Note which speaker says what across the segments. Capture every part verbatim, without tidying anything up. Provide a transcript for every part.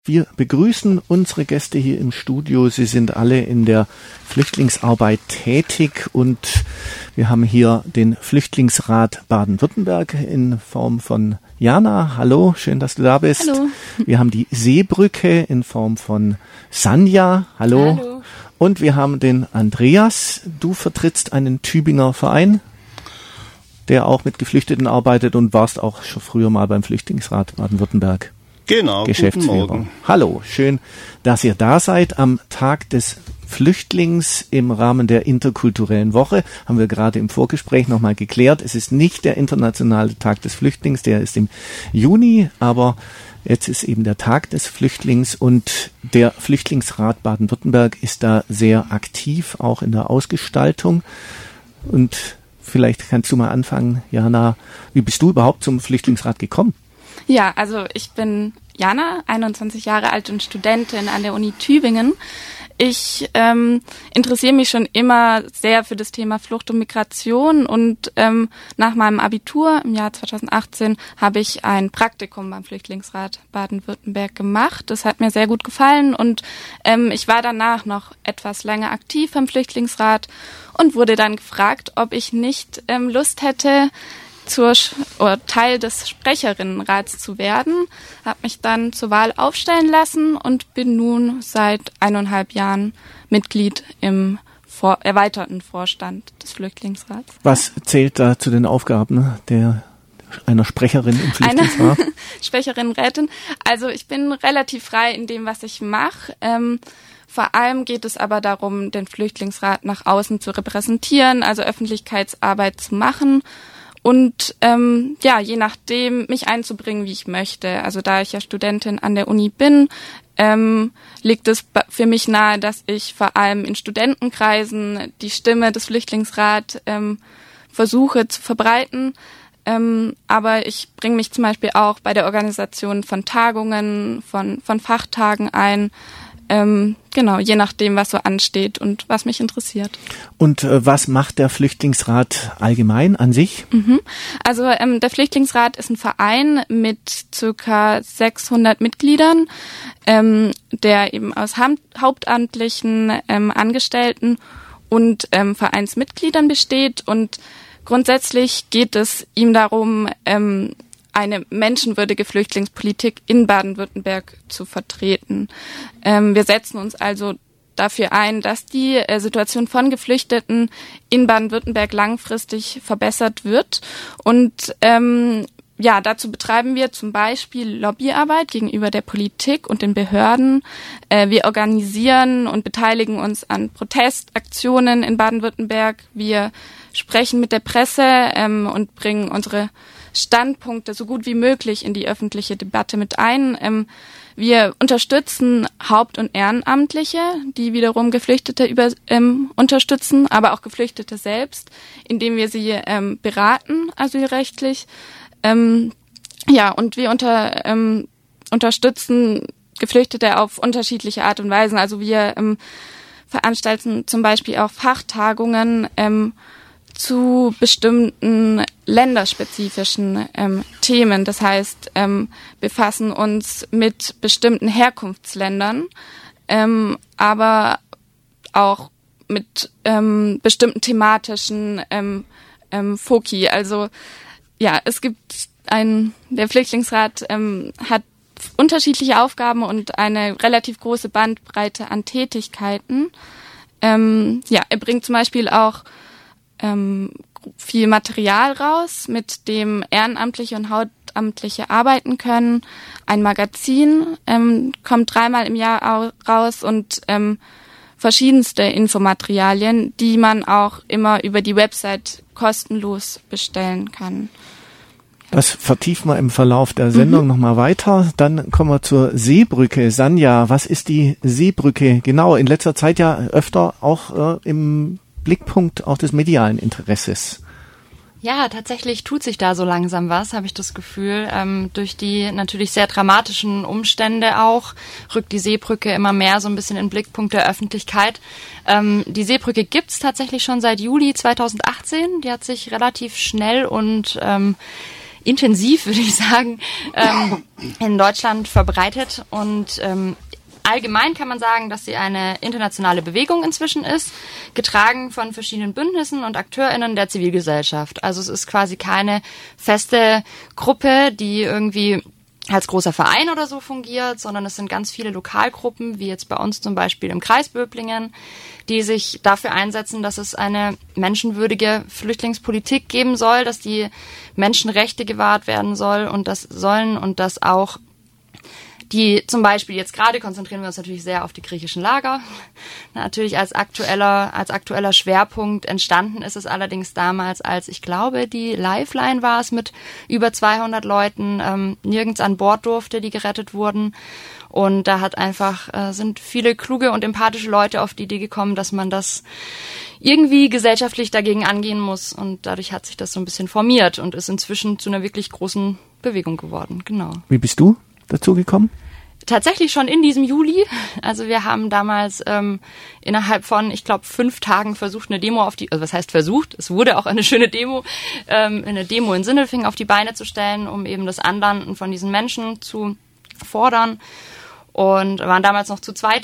Speaker 1: Wir begrüßen unsere Gäste hier im Studio. Sie sind alle in der Flüchtlingsarbeit tätig und wir haben hier den Flüchtlingsrat Baden-Württemberg in Form von Jana. Hallo, schön, dass du da bist.
Speaker 2: Hallo.
Speaker 1: Wir haben die Seebrücke in Form von Sanja. Hallo.
Speaker 2: Hallo.
Speaker 1: Und wir haben den Andreas. Du vertrittst einen Tübinger Verein, der auch mit Geflüchteten arbeitet und warst auch schon früher mal beim Flüchtlingsrat Baden-Württemberg.
Speaker 3: Genau,
Speaker 1: Geschäftsführer.
Speaker 3: guten Morgen.
Speaker 1: Hallo, schön, dass ihr da seid. Am Tag des Flüchtlings im Rahmen der interkulturellen Woche haben wir gerade im Vorgespräch nochmal geklärt. Es ist nicht der internationale Tag des Flüchtlings, der ist im Juni, aber jetzt ist eben der Tag des Flüchtlings und der Flüchtlingsrat Baden-Württemberg ist da sehr aktiv, auch in der Ausgestaltung. Und vielleicht kannst du mal anfangen, Jana, wie bist du überhaupt zum Flüchtlingsrat gekommen?
Speaker 2: Ja, also ich bin Jana, einundzwanzig Jahre alt und Studentin an der Uni Tübingen. Ich ähm, interessiere mich schon immer sehr für das Thema Flucht und Migration und ähm, nach meinem Abitur im Jahr zweitausendachtzehn habe ich ein Praktikum beim Flüchtlingsrat Baden-Württemberg gemacht. Das hat mir sehr gut gefallen und ähm, ich war danach noch etwas länger aktiv beim Flüchtlingsrat und wurde dann gefragt, ob ich nicht ähm, Lust hätte, zur oder Teil des Sprecherinnenrats zu werden, habe mich dann zur Wahl aufstellen lassen und bin nun seit eineinhalb Jahren Mitglied im vor, erweiterten Vorstand des Flüchtlingsrats.
Speaker 1: Was zählt da zu den Aufgaben der einer Sprecherin im Flüchtlingsrat?
Speaker 2: Eine Sprecherinnenrätin. Also ich bin relativ frei in dem, was ich mache. Ähm, Vor allem geht es aber darum, den Flüchtlingsrat nach außen zu repräsentieren, also Öffentlichkeitsarbeit zu machen. Und ähm, ja, je nachdem mich einzubringen, wie ich möchte. Also da ich ja Studentin an der Uni bin, ähm, liegt es für mich nahe, dass ich vor allem in Studentenkreisen die Stimme des Flüchtlingsrats ähm, versuche zu verbreiten. Ähm, aber ich bringe mich zum Beispiel auch bei der Organisation von Tagungen, von, von Fachtagen ein. Ähm, genau, je nachdem, was so ansteht und was mich interessiert.
Speaker 1: Und äh, was macht der Flüchtlingsrat allgemein an sich?
Speaker 2: Mhm. Also ähm, der Flüchtlingsrat ist ein Verein mit circa sechshundert Mitgliedern, ähm, der eben aus ha- hauptamtlichen ähm, Angestellten und ähm, Vereinsmitgliedern besteht. Und grundsätzlich geht es ihm darum, ähm, eine menschenwürdige Flüchtlingspolitik in Baden-Württemberg zu vertreten. Ähm, wir setzen uns also dafür ein, dass die äh, Situation von Geflüchteten in Baden-Württemberg langfristig verbessert wird. Und ähm, ja, dazu betreiben wir zum Beispiel Lobbyarbeit gegenüber der Politik und den Behörden. Äh, wir organisieren und beteiligen uns an Protestaktionen in Baden-Württemberg. Wir sprechen mit der Presse ähm, und bringen unsere Standpunkte so gut wie möglich in die öffentliche Debatte mit ein. Ähm, wir unterstützen Haupt- und Ehrenamtliche, die wiederum Geflüchtete über, ähm, unterstützen, aber auch Geflüchtete selbst, indem wir sie ähm, beraten, asylrechtlich. Ähm, ja, und wir unter, ähm, unterstützen Geflüchtete auf unterschiedliche Art und Weisen. Also wir ähm, veranstalten zum Beispiel auch Fachtagungen, ähm, zu bestimmten länderspezifischen ähm, Themen. Das heißt, ähm, befassen uns mit bestimmten Herkunftsländern, ähm, aber auch mit ähm, bestimmten thematischen ähm, ähm, Foki. Also ja, es gibt ein, der Flüchtlingsrat ähm, hat unterschiedliche Aufgaben und eine relativ große Bandbreite an Tätigkeiten. Ähm, ja, er bringt zum Beispiel auch Ähm, viel Material raus, mit dem Ehrenamtliche und Hauptamtliche arbeiten können. Ein Magazin ähm, kommt dreimal im Jahr au- raus und ähm, verschiedenste Infomaterialien, die man auch immer über die Website kostenlos bestellen kann.
Speaker 1: Das vertiefen wir im Verlauf der Sendung mhm. nochmal weiter. Dann kommen wir zur Seebrücke. Sanja, was ist die Seebrücke genau? In letzter Zeit ja öfter auch äh, im Blickpunkt auch des medialen Interesses.
Speaker 4: Ja, tatsächlich tut sich da so langsam was, habe ich das Gefühl. Ähm, durch die natürlich sehr dramatischen Umstände auch rückt die Seebrücke immer mehr so ein bisschen in den Blickpunkt der Öffentlichkeit. Ähm, die Seebrücke gibt's tatsächlich schon seit Juli zweitausendachtzehn. Die hat sich relativ schnell und ähm, intensiv, würde ich sagen, ähm, in Deutschland verbreitet. Und ähm, allgemein kann man sagen, dass sie eine internationale Bewegung inzwischen ist, getragen von verschiedenen Bündnissen und AkteurInnen der Zivilgesellschaft. Also es ist quasi keine feste Gruppe, die irgendwie als großer Verein oder so fungiert, sondern es sind ganz viele Lokalgruppen, wie jetzt bei uns zum Beispiel im Kreis Böblingen, die sich dafür einsetzen, dass es eine menschenwürdige Flüchtlingspolitik geben soll, dass die Menschenrechte gewahrt werden soll und das sollen und dass auch die zum Beispiel jetzt gerade konzentrieren wir uns natürlich sehr auf die griechischen Lager. Natürlich als aktueller, als aktueller Schwerpunkt entstanden ist es allerdings damals, als ich glaube, die Lifeline war es mit über zweihundert Leuten, ähm, nirgends an Bord durfte, die gerettet wurden. Und da hat einfach, äh, sind viele kluge und empathische Leute auf die Idee gekommen, dass man das irgendwie gesellschaftlich dagegen angehen muss. Und dadurch hat sich das so ein bisschen formiert und ist inzwischen zu einer wirklich großen Bewegung geworden. Genau.
Speaker 1: Wie bist du dazu gekommen?
Speaker 4: Tatsächlich schon in diesem Juli. Also wir haben damals ähm, innerhalb von, ich glaube, fünf Tagen versucht, eine Demo auf die, also was heißt versucht? Es wurde auch eine schöne Demo, ähm, eine Demo in Sindelfingen auf die Beine zu stellen, um eben das Anlanden von diesen Menschen zu fordern. Und waren damals noch zu zweit.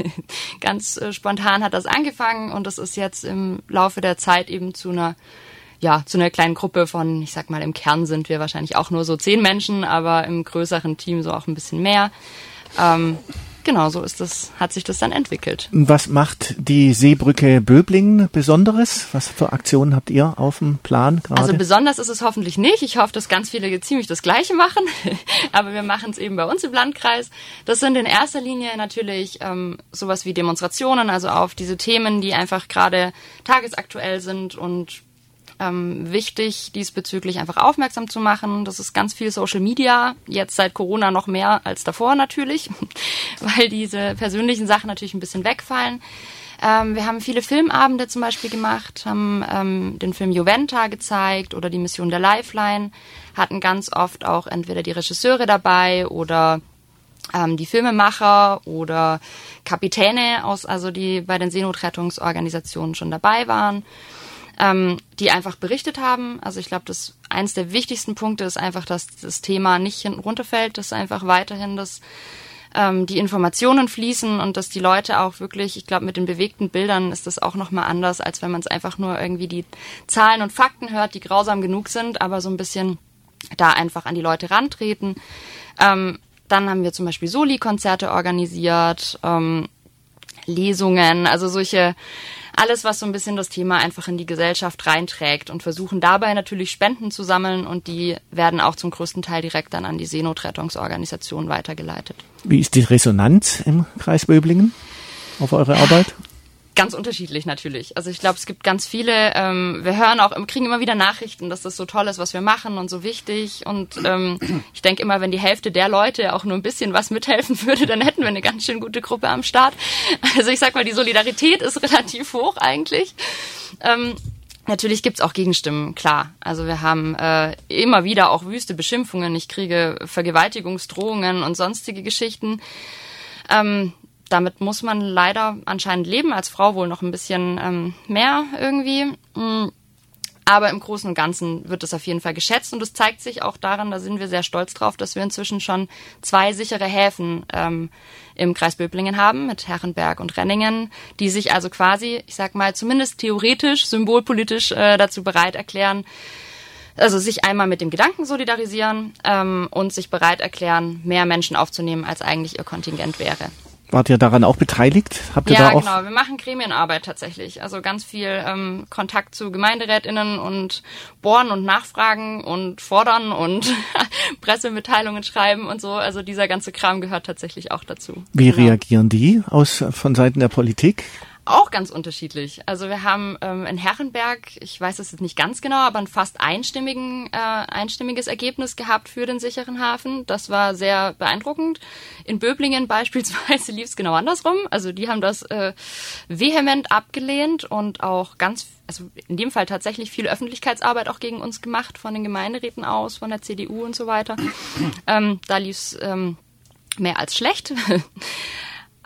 Speaker 4: Ganz äh, spontan hat das angefangen und es ist jetzt im Laufe der Zeit eben zu einer ja, zu einer kleinen Gruppe von, ich sag mal, im Kern sind wir wahrscheinlich auch nur so zehn Menschen, aber im größeren Team so auch ein bisschen mehr. Ähm, genau, so ist das, hat sich das dann entwickelt.
Speaker 1: Was macht die Seebrücke Böblingen Besonderes? Was für Aktionen habt ihr auf dem Plan gerade?
Speaker 4: Also besonders ist es hoffentlich nicht. Ich hoffe, dass ganz viele ziemlich das Gleiche machen. Aber wir machen es eben bei uns im Landkreis. Das sind in erster Linie natürlich ähm, sowas wie Demonstrationen, also auf diese Themen, die einfach gerade tagesaktuell sind und Ähm, wichtig, diesbezüglich einfach aufmerksam zu machen. Das ist ganz viel Social Media, jetzt seit Corona noch mehr als davor natürlich, weil diese persönlichen Sachen natürlich ein bisschen wegfallen. Ähm, wir haben viele Filmabende zum Beispiel gemacht, haben ähm, den Film Juventa gezeigt oder die Mission der Lifeline, hatten ganz oft auch entweder die Regisseure dabei oder ähm, die Filmemacher oder Kapitäne aus, also die bei den Seenotrettungsorganisationen schon dabei waren. Ähm, die einfach berichtet haben. Also ich glaube, das eins der wichtigsten Punkte ist einfach, dass das Thema nicht hinten runterfällt, dass einfach weiterhin das, ähm, die Informationen fließen und dass die Leute auch wirklich, ich glaube, mit den bewegten Bildern ist das auch nochmal anders, als wenn man es einfach nur irgendwie die Zahlen und Fakten hört, die grausam genug sind, aber so ein bisschen da einfach an die Leute rantreten. Ähm, dann haben wir zum Beispiel Soli-Konzerte organisiert, ähm, Lesungen, also solche alles, was so ein bisschen das Thema einfach in die Gesellschaft reinträgt und versuchen dabei natürlich Spenden zu sammeln und die werden auch zum größten Teil direkt dann an die Seenotrettungsorganisation weitergeleitet.
Speaker 1: Wie ist die Resonanz im Kreis Böblingen auf eure Arbeit?
Speaker 4: Ganz unterschiedlich natürlich. Also ich glaube, es gibt ganz viele, ähm, wir hören auch, kriegen immer wieder Nachrichten, dass das so toll ist, was wir machen und so wichtig. Und ähm, ich denke immer, wenn die Hälfte der Leute auch nur ein bisschen was mithelfen würde, dann hätten wir eine ganz schön gute Gruppe am Start. Also ich sag mal, die Solidarität ist relativ hoch eigentlich. Ähm, Natürlich gibt's auch Gegenstimmen, klar. Also wir haben äh, immer wieder auch wüste Beschimpfungen. Ich kriege Vergewaltigungsdrohungen und sonstige Geschichten. Ähm, Damit muss man leider anscheinend leben, als Frau wohl noch ein bisschen ähm, mehr irgendwie. Aber im Großen und Ganzen wird es auf jeden Fall geschätzt und es zeigt sich auch daran, da sind wir sehr stolz drauf, dass wir inzwischen schon zwei sichere Häfen ähm, im Kreis Böblingen haben, mit Herrenberg und Renningen, die sich also quasi, ich sag mal, zumindest theoretisch, symbolpolitisch äh, dazu bereit erklären, also sich einmal mit dem Gedanken solidarisieren ähm, und sich bereit erklären, mehr Menschen aufzunehmen, als eigentlich ihr Kontingent wäre.
Speaker 1: Wart ihr daran auch beteiligt? Habt ihr
Speaker 4: ja,
Speaker 1: da auch?
Speaker 4: Genau. Wir machen Gremienarbeit tatsächlich. Also ganz viel ähm, Kontakt zu GemeinderätInnen und bohren und nachfragen und fordern und Pressemitteilungen schreiben und so. Also dieser ganze Kram gehört tatsächlich auch dazu.
Speaker 1: Wie
Speaker 4: genau.
Speaker 1: reagieren die aus von Seiten der Politik?
Speaker 4: Auch ganz unterschiedlich. Also wir haben ähm, in Herrenberg, ich weiß es jetzt nicht ganz genau, aber ein fast einstimmigen, äh, einstimmiges Ergebnis gehabt für den sicheren Hafen. Das war sehr beeindruckend. In Böblingen beispielsweise lief es genau andersrum. Also die haben das äh, vehement abgelehnt und auch ganz, also in dem Fall tatsächlich viel Öffentlichkeitsarbeit auch gegen uns gemacht, von den Gemeinderäten aus, von der C D U und so weiter. Ähm, da lief es ähm, mehr als schlecht.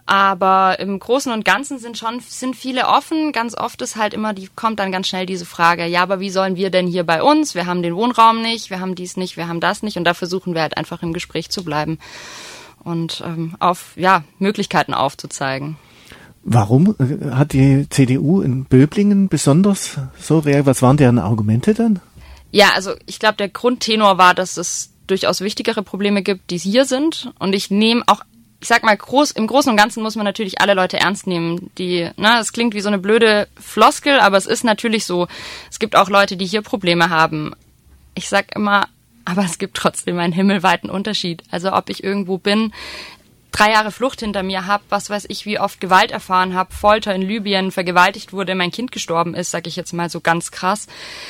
Speaker 4: Aber im Großen und Ganzen sind schon sind viele offen. Ganz oft ist halt immer, die kommt dann ganz schnell diese Frage, ja, aber wie sollen wir denn hier bei uns? Wir haben den Wohnraum nicht, wir haben dies nicht, wir haben das nicht. Und da versuchen wir halt einfach im Gespräch zu bleiben und ähm, auf ja Möglichkeiten aufzuzeigen.
Speaker 1: Warum hat die C D U in Böblingen besonders so reagiert? Was waren deren Argumente dann?
Speaker 4: Ja, also ich glaube, der Grundtenor war, dass es durchaus wichtigere Probleme gibt, die hier sind. Und ich nehme auch Ich sag mal, groß, im Großen und Ganzen muss man natürlich alle Leute ernst nehmen. Die, ne, es klingt wie so eine blöde Floskel, aber es ist natürlich so. Es gibt auch Leute, die hier Probleme haben. Ich sag immer, aber es gibt trotzdem einen himmelweiten Unterschied. Also ob ich irgendwo bin, drei Jahre Flucht hinter mir habe, was weiß ich, wie oft Gewalt erfahren habe, Folter in Libyen, vergewaltigt wurde, mein Kind gestorben ist, sag ich jetzt mal so ganz krass.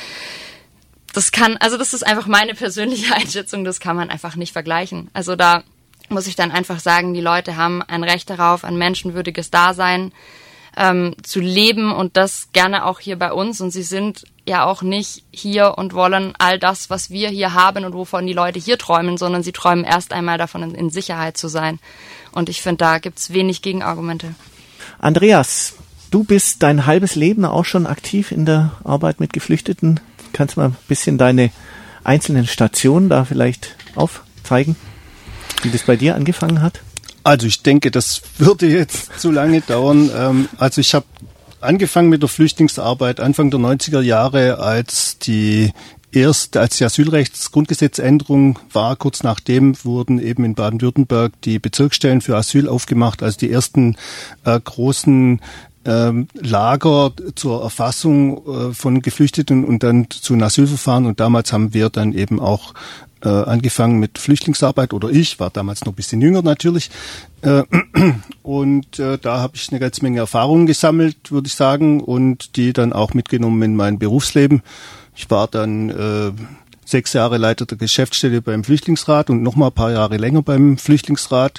Speaker 4: Das kann, also das ist einfach meine persönliche Einschätzung, das kann man einfach nicht vergleichen. Also da muss ich dann einfach sagen, die Leute haben ein Recht darauf, ein menschenwürdiges Dasein ähm, zu leben und das gerne auch hier bei uns. Und sie sind ja auch nicht hier und wollen all das, was wir hier haben und wovon die Leute hier träumen, sondern sie träumen erst einmal davon, in, in Sicherheit zu sein. Und ich finde, da gibt's wenig Gegenargumente.
Speaker 1: Andreas, du bist dein halbes Leben auch schon aktiv in der Arbeit mit Geflüchteten. Kannst du mal ein bisschen deine einzelnen Stationen da vielleicht aufzeigen? Wie das bei dir angefangen hat?
Speaker 3: Also ich denke, das würde jetzt zu lange dauern. Ähm, also ich habe angefangen mit der Flüchtlingsarbeit Anfang der neunziger Jahre, als die erste, als die Asylrechtsgrundgesetzänderung war. Kurz nachdem wurden eben in Baden-Württemberg die Bezirksstellen für Asyl aufgemacht, also die ersten äh, großen ähm, Lager zur Erfassung äh, von Geflüchteten und dann zu einem Asylverfahren. Und damals haben wir dann eben auch Äh, angefangen mit Flüchtlingsarbeit, oder ich war damals noch ein bisschen jünger natürlich, äh, und äh, da habe ich eine ganze Menge Erfahrungen gesammelt, würde ich sagen, und die dann auch mitgenommen in mein Berufsleben. Ich war dann äh, sechs Jahre Leiter der Geschäftsstelle beim Flüchtlingsrat und noch mal ein paar Jahre länger beim Flüchtlingsrat.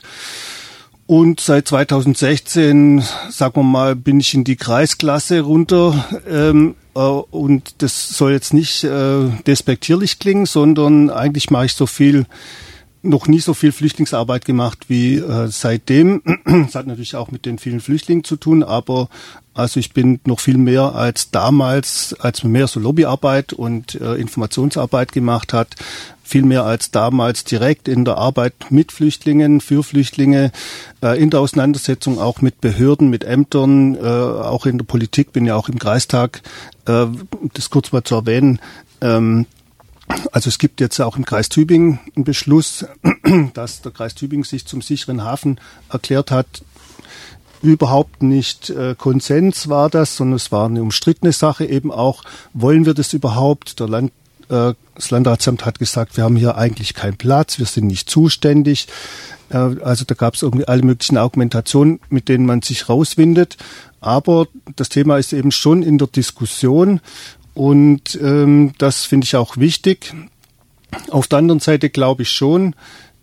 Speaker 3: Und seit zweitausendsechzehn, sagen wir mal, bin ich in die Kreisklasse runter. Ähm, äh, und das soll jetzt nicht äh, despektierlich klingen, sondern eigentlich mache ich so viel, noch nie so viel Flüchtlingsarbeit gemacht wie äh, seitdem. Das hat natürlich auch mit den vielen Flüchtlingen zu tun, aber also ich bin noch viel mehr als damals, als man mehr so Lobbyarbeit und äh, Informationsarbeit gemacht hat, viel mehr als damals direkt in der Arbeit mit Flüchtlingen, für Flüchtlinge, äh, in der Auseinandersetzung auch mit Behörden, mit Ämtern, äh, auch in der Politik, bin ja auch im Kreistag, äh, das kurz mal zu erwähnen. Ähm, also es gibt jetzt auch im Kreis Tübingen einen Beschluss, dass der Kreis Tübingen sich zum sicheren Hafen erklärt hat. Überhaupt nicht äh, Konsens war das, sondern es war eine umstrittene Sache eben auch. Wollen wir das überhaupt? Der Land, äh, das Landratsamt hat gesagt, wir haben hier eigentlich keinen Platz, wir sind nicht zuständig. Äh, also da gab es irgendwie alle möglichen Argumentationen, mit denen man sich rauswindet. Aber das Thema ist eben schon in der Diskussion und ähm, das finde ich auch wichtig. Auf der anderen Seite glaube ich schon,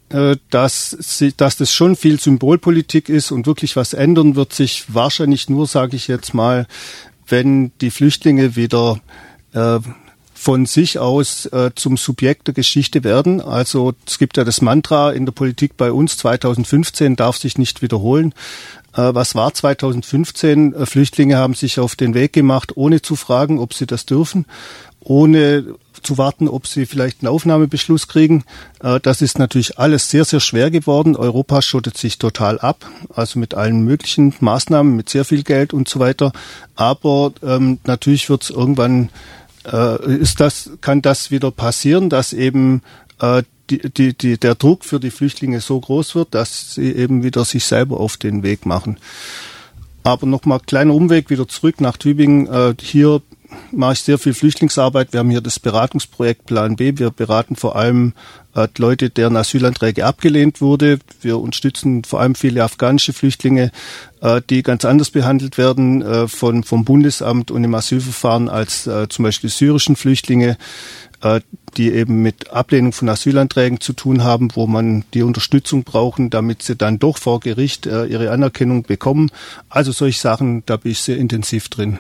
Speaker 3: dass, sie, dass das schon viel Symbolpolitik ist und wirklich was ändern wird sich wahrscheinlich nur, sage ich jetzt mal, wenn die Flüchtlinge wieder äh, von sich aus äh, zum Subjekt der Geschichte werden. Also es gibt ja das Mantra in der Politik bei uns, zweitausendfünfzehn darf sich nicht wiederholen. Äh, was war zweitausendfünfzehn? Äh, Flüchtlinge haben sich auf den Weg gemacht, ohne zu fragen, ob sie das dürfen, ohne zu warten, ob sie vielleicht einen Aufnahmebeschluss kriegen. Das ist natürlich alles sehr, sehr schwer geworden. Europa schottet sich total ab, also mit allen möglichen Maßnahmen, mit sehr viel Geld und so weiter. Aber ähm, natürlich wird es irgendwann, äh, ist das, kann das wieder passieren, dass eben äh, die, die, die, der Druck für die Flüchtlinge so groß wird, dass sie eben wieder sich selber auf den Weg machen. Aber nochmal kleiner Umweg wieder zurück nach Tübingen. Äh, hier mache ich sehr viel Flüchtlingsarbeit. Wir haben hier das Beratungsprojekt Plan B. Wir beraten vor allem äh, Leute, deren Asylanträge abgelehnt wurde. Wir unterstützen vor allem viele afghanische Flüchtlinge, äh, die ganz anders behandelt werden äh, von, vom Bundesamt und im Asylverfahren als äh, zum Beispiel syrischen Flüchtlinge, äh, die eben mit Ablehnung von Asylanträgen zu tun haben, wo man die Unterstützung brauchen, damit sie dann doch vor Gericht äh, ihre Anerkennung bekommen. Also solche Sachen, da bin ich sehr intensiv drin.